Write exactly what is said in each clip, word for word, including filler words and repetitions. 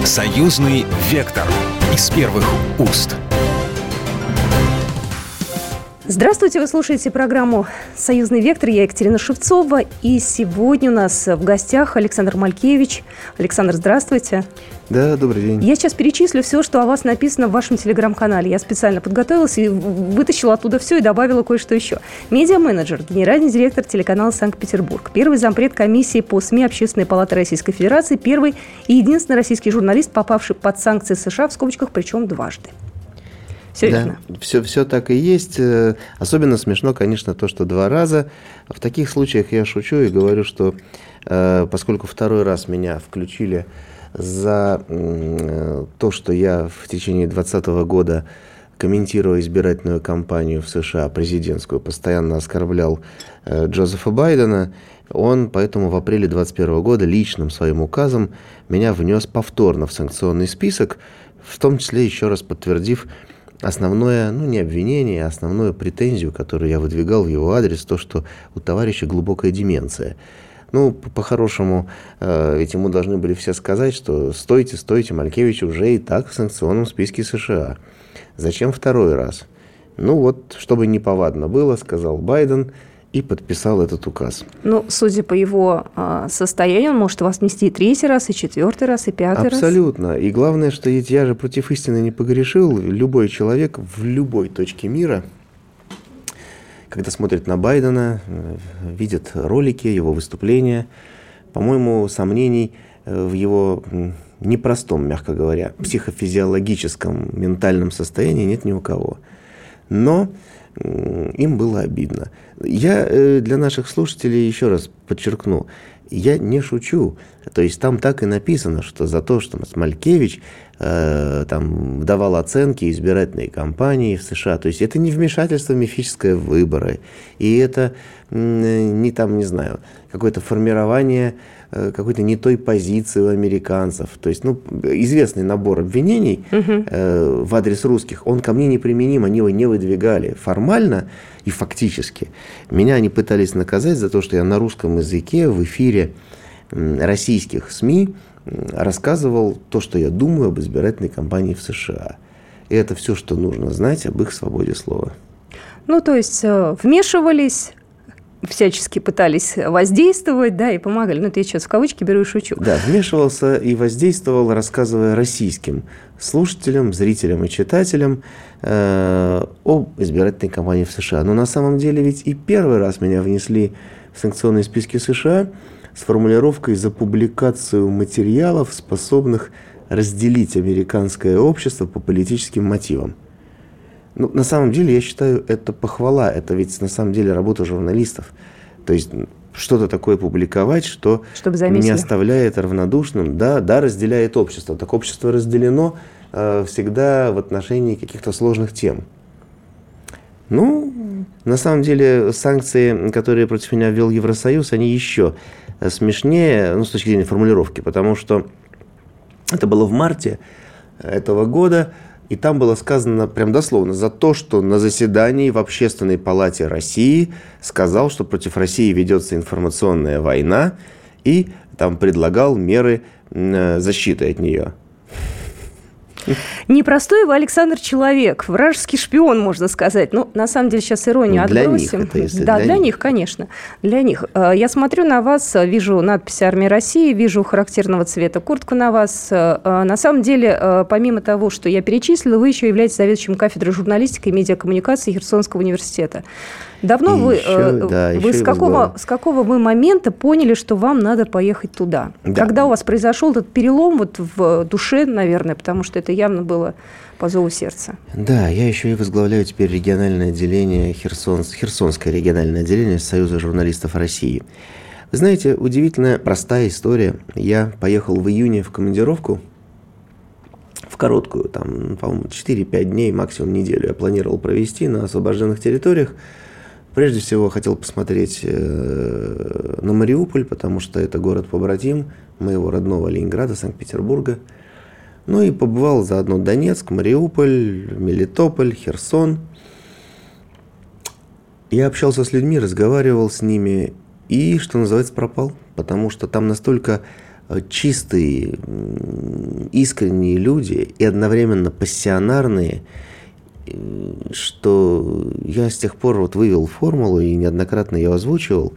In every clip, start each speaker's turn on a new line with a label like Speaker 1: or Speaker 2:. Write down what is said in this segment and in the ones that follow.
Speaker 1: Союзный вектор из первых уст.
Speaker 2: Здравствуйте, вы слушаете программу «Союзный вектор». Я Екатерина Шевцова. И сегодня у нас в гостях Александр Малькевич. Александр, здравствуйте.
Speaker 3: Да, добрый день.
Speaker 2: Я сейчас перечислю все, что о вас написано в вашем телеграм-канале. Я специально подготовилась и вытащила оттуда все и добавила кое-что еще. Медиа-менеджер, генеральный директор телеканала «Санкт-Петербург», первый зампред комиссии по СМИ Общественной палаты Российской Федерации, первый и единственный российский журналист, попавший под санкции США, в скобочках, причем дважды. Все
Speaker 3: да,
Speaker 2: верно.
Speaker 3: Все, все так и есть. Особенно смешно, конечно, то, что два раза. В таких случаях я шучу и говорю, что поскольку второй раз меня включили за то, что я в течение двадцатого года, комментируя избирательную кампанию в США, президентскую, постоянно оскорблял Джозефа Байдена, он поэтому в апреле двадцать первого года личным своим указом меня внес повторно в санкционный список, в том числе еще раз подтвердив основное, ну не обвинение, а основную претензию, которую я выдвигал в его адрес, то, что у товарища глубокая деменция. Ну, по-хорошему, э, ведь ему должны были все сказать, что стойте, стойте, Малькевич уже и так в санкционном списке США. Зачем второй раз? Ну вот, чтобы неповадно было, сказал Байден и подписал этот указ.
Speaker 2: Ну, судя по его э, состоянию, он может вас внести и третий раз, и четвертый раз, и пятый раз.
Speaker 3: Абсолютно. И главное, что ведь я же против истины не погрешил. Любой человек в любой точке мира, когда смотрит на Байдена, видит ролики, его выступления, по-моему, сомнений в его непростом, мягко говоря, психофизиологическом, ментальном состоянии нет ни у кого. Но им было обидно. Я для наших слушателей еще раз подчеркну, я не шучу. То есть там так и написано, что за то, что Малькевич э, там давал оценки избирательной кампании в США, то есть это не вмешательство в мифическое выборы, и это не там, не знаю, какое-то формирование э, какой-то не той позиции у американцев. То есть, ну, известный набор обвинений uh-huh. э, в адрес русских, он ко мне неприменим, они его не выдвигали формально и фактически. Меня они пытались наказать за то, что я на русском языке в эфире российских СМИ рассказывал то, что я думаю об избирательной кампании в США. И это все, что нужно знать об их свободе слова.
Speaker 2: Ну, то есть вмешивались, всячески пытались воздействовать, да, и помогали. Ну, это я сейчас в кавычки беру и шучу.
Speaker 3: Да, вмешивался и воздействовал, рассказывая российским слушателям, зрителям и читателям э, об избирательной кампании в США. Но на самом деле ведь и первый раз меня внесли в санкционные списки США с формулировкой «за публикацию материалов, способных разделить американское общество по политическим мотивам». Ну, на самом деле, я считаю, это похвала. Это ведь на самом деле работа журналистов. То есть что-то такое публиковать, что не оставляет равнодушным, да, да, разделяет общество. Так общество разделено э, всегда в отношении каких-то сложных тем. Ну, на самом деле, санкции, которые против меня ввел Евросоюз, они еще смешнее, ну, с точки зрения формулировки, потому что это было в марте этого года, и там было сказано прям дословно за то, что на заседании в Общественной палате России сказал, что против России ведется информационная война, и там предлагал меры защиты от нее.
Speaker 2: Непростой вы, Александр, человек, вражеский шпион, можно сказать. Ну, на самом деле, сейчас иронию
Speaker 3: для
Speaker 2: отбросим.
Speaker 3: Них это, если
Speaker 2: да,
Speaker 3: для,
Speaker 2: для
Speaker 3: них.
Speaker 2: них, конечно. Для них. Я смотрю на вас, вижу надпись «Армия России», вижу характерного цвета куртку на вас. На самом деле, помимо того, что я перечислила, вы еще являетесь заведующим кафедрой журналистики и медиакоммуникации Херсонского университета. Давно и вы, еще, да, вы с, какого, с какого вы момента поняли, что вам надо поехать туда? Да. Когда у вас произошел этот перелом вот в душе, наверное, потому что это явно было по зову сердца.
Speaker 3: Да, я еще и возглавляю теперь региональное отделение, Херсон, Херсонское региональное отделение Союза журналистов России. Вы знаете, удивительная, простая история. Я поехал в июне в командировку, в короткую, там, по-моему, четыре-пять дней, максимум неделю я планировал провести на освобожденных территориях. Прежде всего, хотел посмотреть э, на Мариуполь, потому что это город-побратим моего родного Ленинграда, Санкт-Петербурга. Ну и побывал заодно Донецк, Мариуполь, Мелитополь, Херсон. Я общался с людьми, разговаривал с ними и, что называется, пропал. Потому что там настолько чистый искренние люди и одновременно пассионарные, что я с тех пор вот вывел формулу и неоднократно ее озвучивал.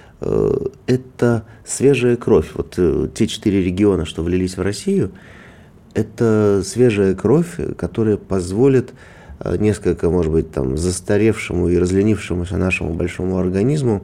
Speaker 3: Это свежая кровь. Вот те четыре региона, что влились в Россию, это свежая кровь, которая позволит несколько, может быть, там, застаревшему и разленившемуся нашему большому организму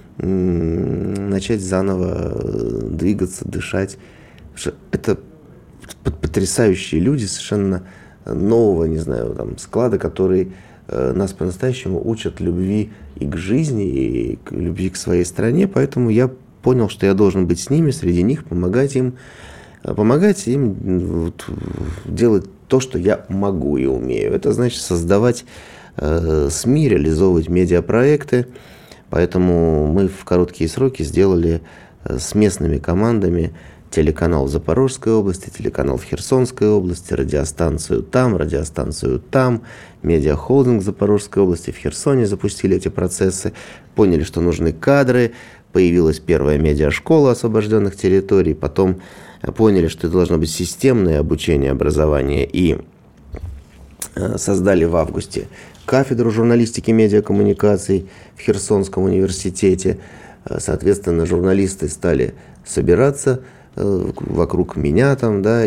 Speaker 3: начать заново двигаться, дышать. Это потрясающие люди, совершенно нового, не знаю, там, склада, который э, нас по-настоящему учат любви и к жизни, и к любви к своей стране. Поэтому я понял, что я должен быть с ними, среди них, помогать им, помогать им вот, делать то, что я могу и умею. Это значит создавать э, СМИ, реализовывать медиапроекты. Поэтому мы в короткие сроки сделали э, с местными командами телеканал в Запорожской области, телеканал в Херсонской области, радиостанцию там, радиостанцию там, медиахолдинг в Запорожской области, в Херсоне запустили эти процессы, поняли, что нужны кадры, появилась первая медиашкола освобожденных территорий, потом поняли, что это должно быть системное обучение, образование, и создали в августе кафедру журналистики и медиакоммуникаций в Херсонском университете. Соответственно, журналисты стали собираться вокруг меня там, да,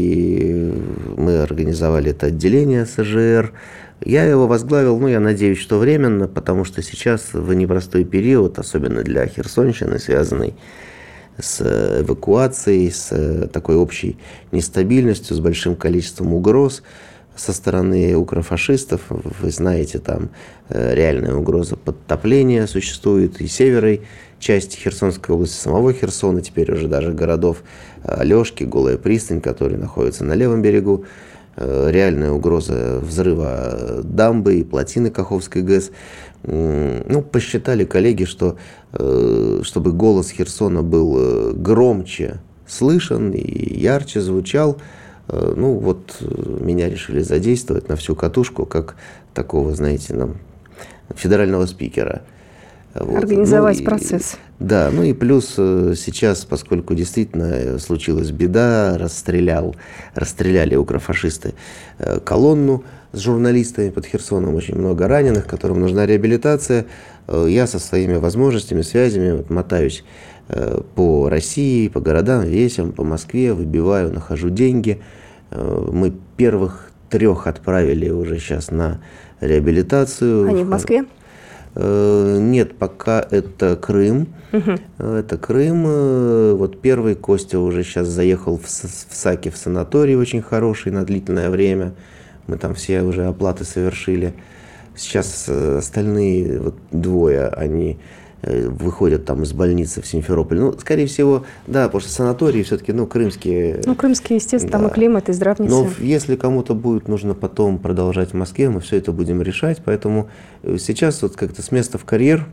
Speaker 3: и мы организовали это отделение эс жэ эр. Я его возглавил, ну, я надеюсь, что временно, потому что сейчас в непростой период, особенно для Херсонщины, связанный с эвакуацией, с такой общей нестабильностью, с большим количеством угроз со стороны укрофашистов. Вы знаете, там реальная угроза подтопления существует и северной части Херсонской области, самого Херсона, теперь уже даже городов Алешки, Голая пристань, которые находятся на левом берегу. Реальная угроза взрыва дамбы и плотины Каховской ГЭС. Ну, посчитали коллеги, что чтобы голос Херсона был громче слышен и ярче звучал, ну вот меня решили задействовать на всю катушку, как такого, знаете, нам, федерального спикера. Вот.
Speaker 2: Организовать ну,
Speaker 3: процесс. И, да, ну и плюс сейчас, поскольку действительно случилась беда, расстрелял, расстреляли укрофашисты колонну с журналистами под Херсоном, очень много раненых, которым нужна реабилитация. Я со своими возможностями, связями вот, мотаюсь по России, по городам, весям, по Москве, выбиваю, нахожу деньги. Мы первых трех отправили уже сейчас на реабилитацию. Они
Speaker 2: в Москве?
Speaker 3: Нет, пока это Крым. Угу. Это Крым. Вот первый Костя уже сейчас заехал в, в Саки, в санаторий очень хороший на длительное время. Мы там все уже оплаты совершили. Сейчас остальные вот двое, они выходят там из больницы в Симферополь. Ну, скорее всего, да, потому что санатории все-таки, ну, крымские.
Speaker 2: Ну, крымские, естественно, да. Там и климат, и здравница.
Speaker 3: Но если кому-то будет нужно потом продолжать в Москве, мы все это будем решать. Поэтому сейчас вот как-то с места в карьер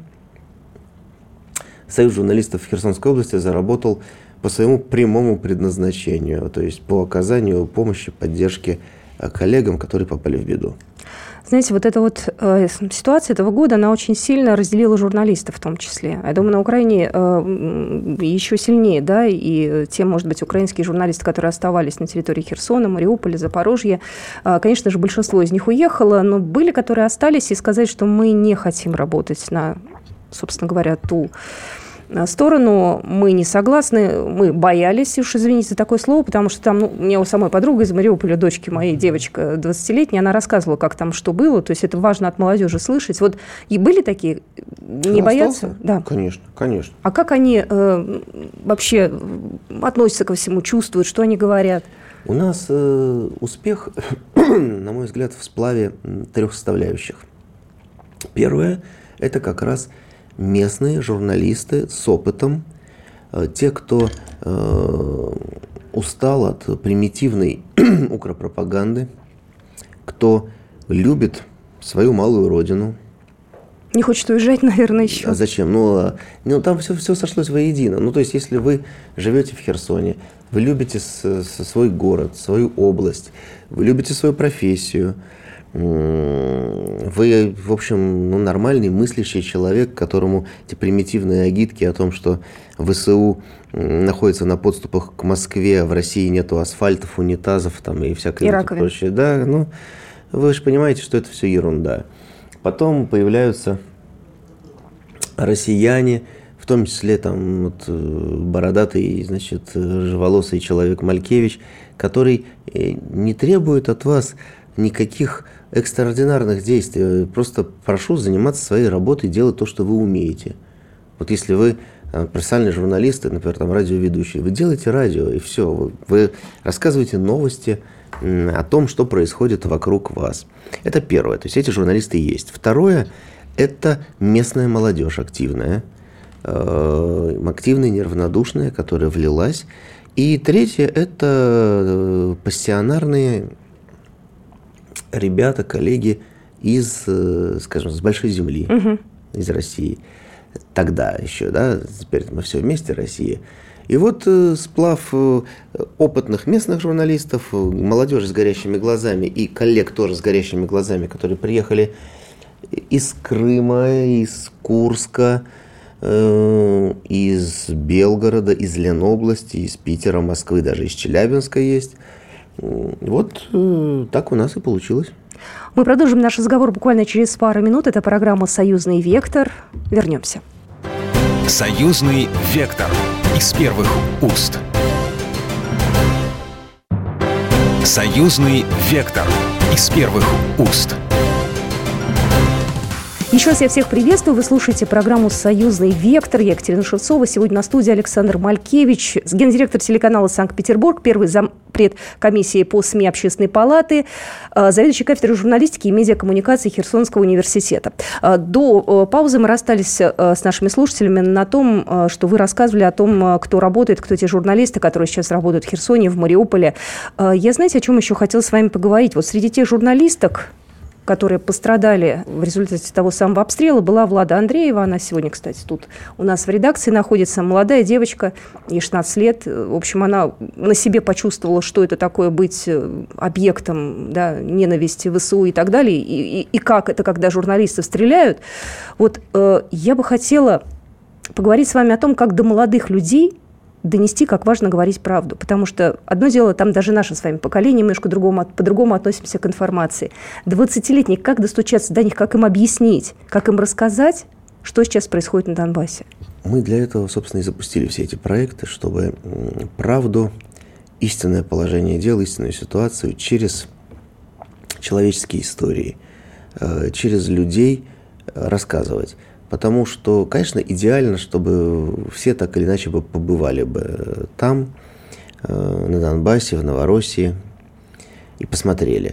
Speaker 3: Союз журналистов Херсонской области заработал по своему прямому предназначению, то есть по оказанию помощи, поддержки коллегам, которые попали в беду.
Speaker 2: Знаете, вот эта вот э, ситуация этого года, она очень сильно разделила журналистов в том числе. Я думаю, на Украине э, еще сильнее, да, и те, может быть, украинские журналисты, которые оставались на территории Херсона, Мариуполя, Запорожья, э, конечно же, большинство из них уехало, но были, которые остались, и сказать, что мы не хотим работать на, собственно говоря, ту сторону, мы не согласны, мы боялись, уж извините за такое слово, потому что там, ну, у меня у самой подруга из Мариуполя, дочки моей, девочка двадцатилетняя, она рассказывала, как там что было, то есть это важно от молодежи слышать. Вот и были такие, не боятся?
Speaker 3: Да. Конечно, конечно.
Speaker 2: А как они э, вообще относятся ко всему, чувствуют, что они говорят?
Speaker 3: У нас э, успех, на мой взгляд, в сплаве трех составляющих. Первое – это как раз местные журналисты с опытом, те, кто э, устал от примитивной укропропаганды, кто любит свою малую родину.
Speaker 2: Не хочет уезжать, наверное, еще.
Speaker 3: А зачем? Ну, ну там все, все сошлось воедино. Ну, то есть, если вы живете в Херсоне, вы любите с, с, свой город, свою область, вы любите свою профессию, Вы, в общем, ну, нормальный, мыслящий человек, которому эти примитивные агитки о том, что ВСУ находится на подступах к Москве, в России нету асфальтов, унитазов там, и всякое прочее. Да, ну, вы же понимаете, что это все ерунда. Потом появляются россияне, в том числе там вот, бородатый, значит, рыжеволосый человек Малькевич, который не требует от вас никаких экстраординарных действий. Просто прошу заниматься своей работой, делать то, что вы умеете. Вот если вы профессиональные журналисты, например, там радиоведущие, вы делаете радио, и все. Вы, вы рассказываете новости о том, что происходит вокруг вас. Это первое. То есть эти журналисты есть. Второе – это местная молодежь активная, э, активная, неравнодушная, которая влилась. И третье – это пассионарные ребята, коллеги из, скажем, с большой земли, угу. из России. Тогда еще, да, теперь мы все вместе, Россия. И вот сплав опытных местных журналистов, молодежи с горящими глазами и коллег тоже с горящими глазами, которые приехали из Крыма, из Курска, из Белгорода, из Ленобласти, из Питера, Москвы, даже из Челябинска есть. Вот так у нас и получилось.
Speaker 2: Мы продолжим наш разговор буквально через пару минут. Это программа «Союзный вектор». Вернемся.
Speaker 1: «Союзный вектор» из первых уст. «Союзный вектор» из первых уст.
Speaker 2: Еще раз я всех приветствую. Вы слушаете программу «Союзный вектор». Я Екатерина Шевцова. Сегодня на студии Александр Малькевич, гендиректор телеканала «Санкт-Петербург», первый зампред комиссии по СМИ Общественной палаты, заведующий кафедрой журналистики и медиакоммуникации Херсонского университета. До паузы мы расстались с нашими слушателями на том, что вы рассказывали о том, кто работает, кто те журналисты, которые сейчас работают в Херсоне, в Мариуполе. Я, знаете, о чем еще хотела с вами поговорить? Вот среди тех журналисток, которые пострадали в результате того самого обстрела, была Влада Андреева. Она сегодня, кстати, тут у нас в редакции находится. Молодая девочка, ей шестнадцать лет. В общем, она на себе почувствовала, что это такое быть объектом, да, ненависти, ВСУ и так далее. И, и, и как это, когда журналисты стреляют. Вот э, я бы хотела поговорить с вами о том, как до молодых людей донести, как важно говорить правду. Потому что одно дело, там даже наше с вами поколение немножко другому, по-другому относимся к информации. двадцатилетние, как достучаться до них, как им объяснить, как им рассказать, что сейчас происходит на Донбассе?
Speaker 3: Мы для этого, собственно, и запустили все эти проекты, чтобы правду, истинное положение дел, истинную ситуацию через человеческие истории, через людей рассказывать. Потому что, конечно, идеально, чтобы все так или иначе бы побывали бы там, на Донбассе, в Новороссии, и посмотрели.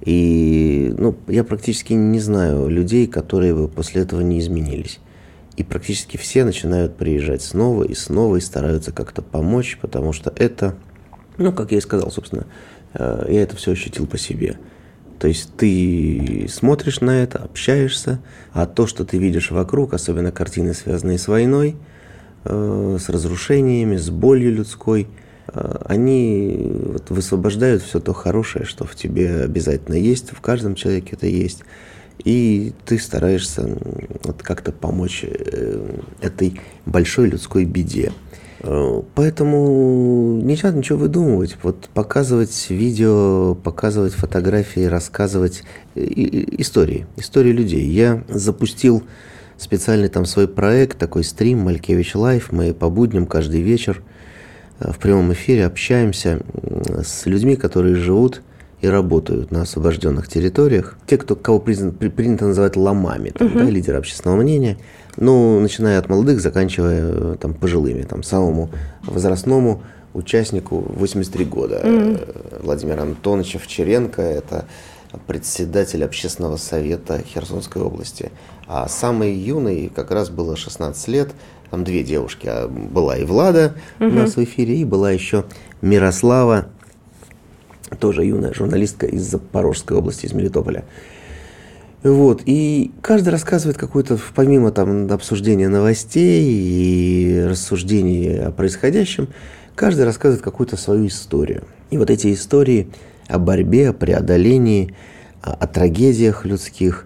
Speaker 3: И ну, я практически не знаю людей, которые бы после этого не изменились. И практически все начинают приезжать снова и снова и стараются как-то помочь, потому что это, ну, как я и сказал, собственно, я это все ощутил по себе. То есть ты смотришь на это, общаешься, а то, что ты видишь вокруг, особенно картины, связанные с войной, э, с разрушениями, с болью людской, э, они вот высвобождают все то хорошее, что в тебе обязательно есть, в каждом человеке это есть. И ты стараешься вот, как-то помочь э, этой большой людской беде. Поэтому не надо ничего выдумывать. Вот показывать видео, показывать фотографии, рассказывать истории, истории людей. Я запустил специальный там свой проект, такой стрим «Малькевич Лайв». Мы по будням каждый вечер в прямом эфире общаемся с людьми, которые живут и работают на освобожденных территориях. Те, кто, кого признан, принято называть ломами, там, uh-huh. да, лидеры общественного мнения. Ну, начиная от молодых, заканчивая там, пожилыми, там, самому возрастному участнику восемьдесят три года. Mm-hmm. Владимир Антонович Овчаренко, это председатель общественного совета Херсонской области. А самый юный как раз было шестнадцать лет, там две девушки, была и Влада mm-hmm. у нас в эфире, и была еще Мирослава, тоже юная журналистка из Запорожской области, из Мелитополя. Вот, и каждый рассказывает какую-то, помимо там обсуждения новостей и рассуждений о происходящем, каждый рассказывает какую-то свою историю. И вот эти истории о борьбе, о преодолении, о трагедиях людских,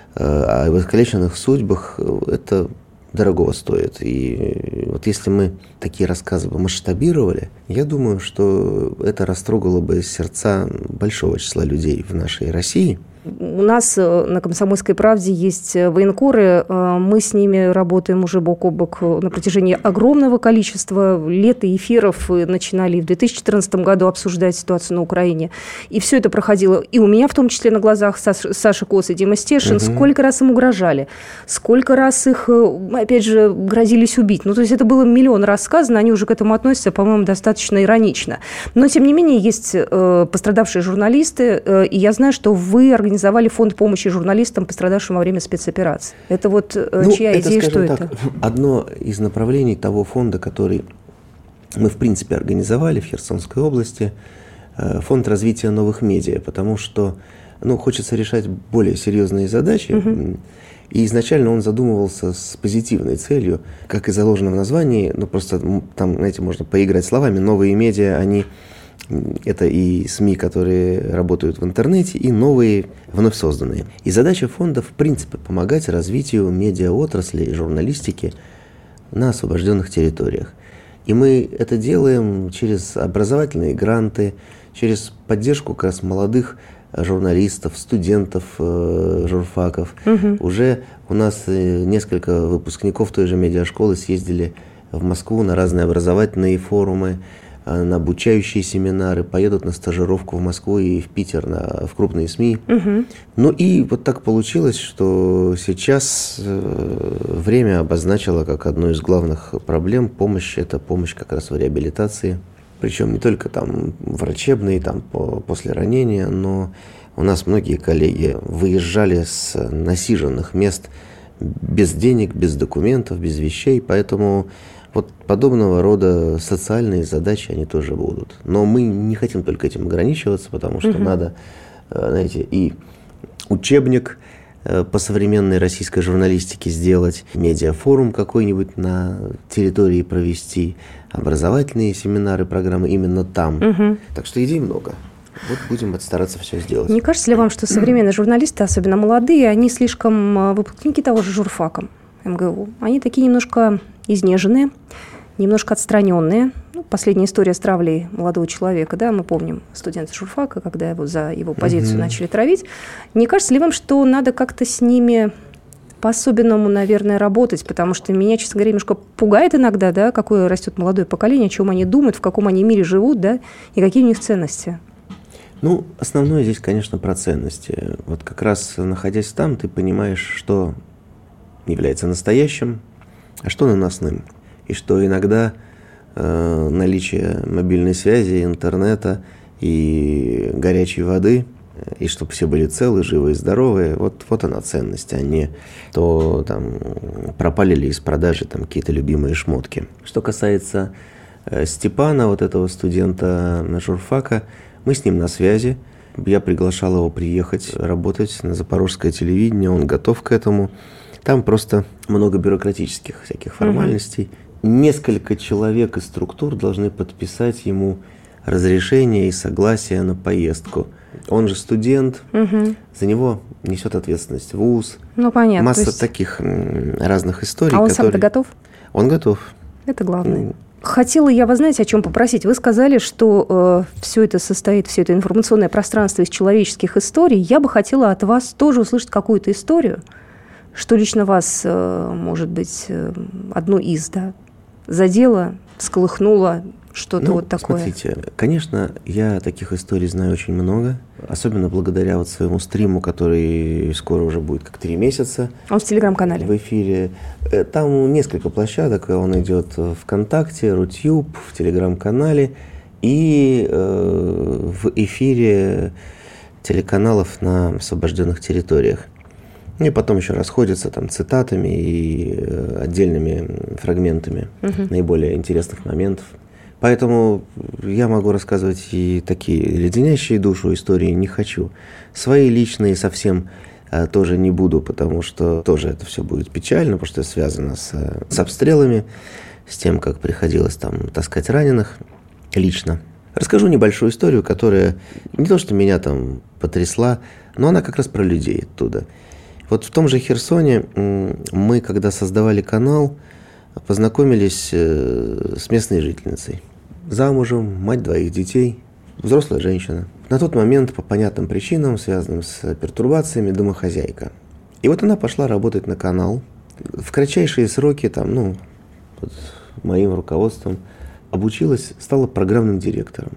Speaker 3: о искалеченных судьбах, это дорогого стоит. И вот если мы такие рассказы бы масштабировали, я думаю, что это растрогало бы сердца большого числа людей в нашей России.
Speaker 2: У нас на «Комсомольской правде» есть военкоры, мы с ними работаем уже бок о бок на протяжении огромного количества лет и эфиров, и начинали в две тысячи четырнадцатом году обсуждать ситуацию на Украине. И все это проходило, и у меня в том числе на глазах, Саша Кос и Дима Стешин, угу. Сколько раз им угрожали, сколько раз их, опять же, грозились убить. Ну, то есть это было миллион раз сказано, они уже к этому относятся, по-моему, достаточно иронично. Но, тем не менее, есть э, пострадавшие журналисты, э, и я знаю, что вы организовали Организовали фонд помощи журналистам, пострадавшим во время спецоперации. Это вот ну, чья это, идея, что так, это?
Speaker 3: Одно из направлений того фонда, который мы, в принципе, организовали в Херсонской области, фонд развития новых медиа, потому что ну, хочется решать более серьезные задачи. Угу. И изначально он задумывался с позитивной целью, как и заложено в названии, ну просто там, знаете, можно поиграть словами, новые медиа, они... Это и СМИ, которые работают в интернете, и новые, вновь созданные. И задача фонда, в принципе, помогать развитию медиаотрасли и журналистики на освобожденных территориях. И мы это делаем через образовательные гранты, через поддержку как раз молодых журналистов, студентов, э, журфаков. Угу. Уже у нас несколько выпускников той же медиашколы съездили в Москву на разные образовательные форумы, на обучающие семинары, поедут на стажировку в Москву и в Питер, на, в крупные СМИ. Угу. Ну и вот так получилось, что сейчас время обозначило как одну из главных проблем помощь. Это помощь как раз в реабилитации. Причем не только там врачебной, там, по, после ранения, но у нас многие коллеги выезжали с насиженных мест без денег, без документов, без вещей, поэтому... Вот подобного рода социальные задачи, они тоже будут. Но мы не хотим только этим ограничиваться, потому что угу. надо, знаете, и учебник по современной российской журналистике сделать, медиафорум какой-нибудь на территории провести, образовательные семинары, программы именно там. Угу. Так что идей много. Вот будем стараться все сделать.
Speaker 2: Не кажется ли вам, что современные журналисты, особенно молодые, они слишком выпускники того же журфака эм гэ у? Они такие немножко... изнеженные, немножко отстраненные. Ну, последняя история с травлей молодого человека, да, мы помним студента журфака, когда его за его позицию mm-hmm. начали травить. Не кажется ли вам, что надо как-то с ними по-особенному, наверное, работать? Потому что меня, честно говоря, немножко пугает иногда, да, какое растет молодое поколение, о чем они думают, в каком они мире живут, да, и какие у них ценности.
Speaker 3: Ну, основное здесь, конечно, про ценности. Вот как раз находясь там, ты понимаешь, что является настоящим, а что наносным? И что иногда э, наличие мобильной связи, интернета и горячей воды, и чтобы все были целы, живы и здоровы, вот, вот она ценность, а не то там пропали ли из продажи там какие-то любимые шмотки. Что касается э, Степана, вот этого студента журфака, мы с ним на связи. Я приглашал его приехать работать на запорожское телевидение, он готов к этому. Там просто много бюрократических всяких формальностей. Угу. Несколько человек из структур должны подписать ему разрешение и согласие на поездку. Он же студент, угу. за него несет ответственность вуз.
Speaker 2: Ну, понятно.
Speaker 3: Масса есть... таких разных историй.
Speaker 2: А он
Speaker 3: которые...
Speaker 2: сам-то готов?
Speaker 3: Он готов.
Speaker 2: Это главное. Хотела я вас, знаете, о чем попросить. Вы сказали, что э, все это состоит, все это информационное пространство из человеческих историй. Я бы хотела от вас тоже услышать какую-то историю, что лично вас, э, может быть, э, одну из, да, задело, всколыхнуло, что-то ну, вот такое.
Speaker 3: Смотрите, конечно, я таких историй знаю очень много, особенно благодаря вот своему стриму, который скоро уже будет как три месяца.
Speaker 2: Он в Телеграм-канале.
Speaker 3: В эфире. Там несколько площадок, он идет в ВКонтакте, Рутюб, в Телеграм-канале и э, в эфире телеканалов на освобожденных территориях. И потом еще расходятся там цитатами и э, отдельными фрагментами угу. наиболее интересных моментов. Поэтому я могу рассказывать и такие леденящие душу истории не хочу. Свои личные совсем а, тоже не буду, потому что тоже это все будет печально, потому что это связано с, с обстрелами, с тем, как приходилось там таскать раненых лично. Расскажу небольшую историю, которая не то, что меня там потрясла, но она как раз про людей оттуда. Вот в том же Херсоне мы, когда создавали канал, познакомились с местной жительницей. Замужем, мать двоих детей, взрослая женщина. На тот момент, по понятным причинам, связанным с пертурбациями, домохозяйка. И вот она пошла работать на канал. В кратчайшие сроки, там, ну, под моим руководством, обучилась, стала программным директором.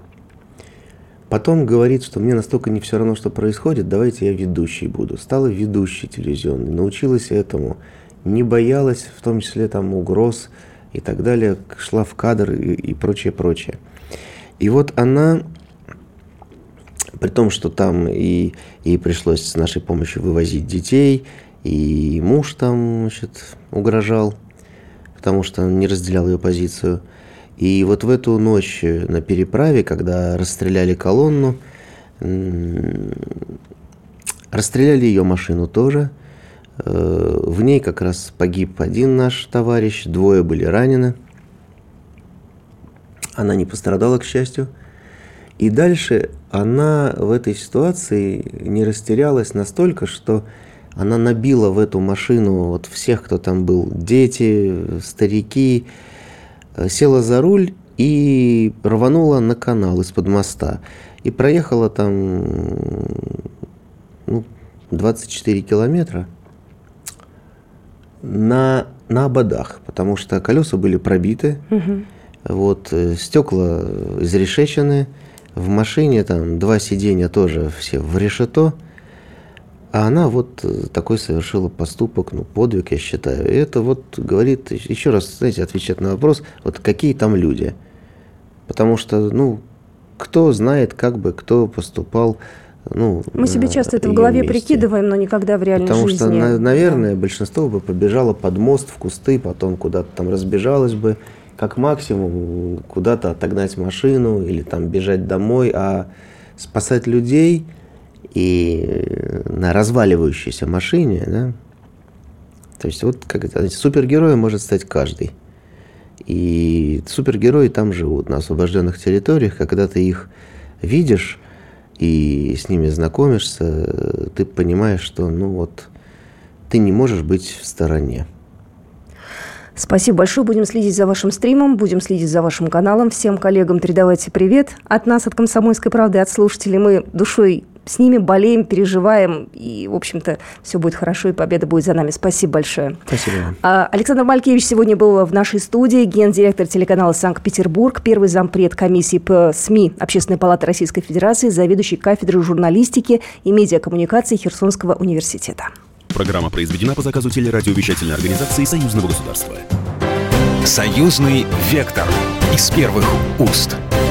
Speaker 3: Потом говорит, что мне настолько не все равно, что происходит, давайте я ведущей буду. Стала ведущей телевизионной, научилась этому, не боялась, в том числе там угроз и так далее, шла в кадр и, и прочее, прочее. И вот она, при том, что там и, и пришлось с нашей помощью вывозить детей, и муж там, значит, угрожал, потому что он не разделял ее позицию. И вот в эту ночь на переправе, когда расстреляли колонну, расстреляли ее машину тоже. В ней как раз погиб один наш товарищ, двое были ранены. Она не пострадала, к счастью. И дальше она в этой ситуации не растерялась настолько, что она набила в эту машину вот всех, кто там был, дети, старики, села за руль и рванула на канал из-под моста. И проехала там ну, двадцать четыре километра на, на ободах, потому что колеса были пробиты, угу. Вот, стекла изрешечены, в машине там два сиденья тоже все в решето. А она вот такой совершила поступок, ну, подвиг, я считаю. И это вот говорит, еще раз, знаете, отвечать на вопрос, вот какие там люди. Потому что, ну, кто знает, как бы, кто поступал, ну,
Speaker 2: мы себе часто это в голове
Speaker 3: месте.
Speaker 2: Прикидываем, но никогда в реальной
Speaker 3: Потому
Speaker 2: жизни.
Speaker 3: Потому что, наверное, да. большинство бы побежало под мост, в кусты, потом куда-то там разбежалось бы, как максимум куда-то отогнать машину или там бежать домой, а спасать людей... И на разваливающейся машине, да, то есть вот как это, супергероем может стать каждый. И супергерои там живут, на освобожденных территориях, когда ты их видишь и с ними знакомишься, ты понимаешь, что, ну вот, ты не можешь быть в стороне.
Speaker 2: Спасибо большое. Будем следить за вашим стримом, будем следить за вашим каналом. Всем коллегам передавайте привет от нас, от «Комсомольской правды», от слушателей. Мы душой с ними болеем, переживаем, и, в общем-то, все будет хорошо, и победа будет за нами. Спасибо большое.
Speaker 3: Спасибо.
Speaker 2: Александр Малькевич сегодня был в нашей студии, гендиректор телеканала «Санкт-Петербург», первый зампред комиссии по СМИ Общественной палаты Российской Федерации, заведующий кафедрой журналистики и медиакоммуникации Херсонского университета.
Speaker 1: Программа произведена по заказу телерадиовещательной организации Союзного государства. Союзный вектор из первых уст.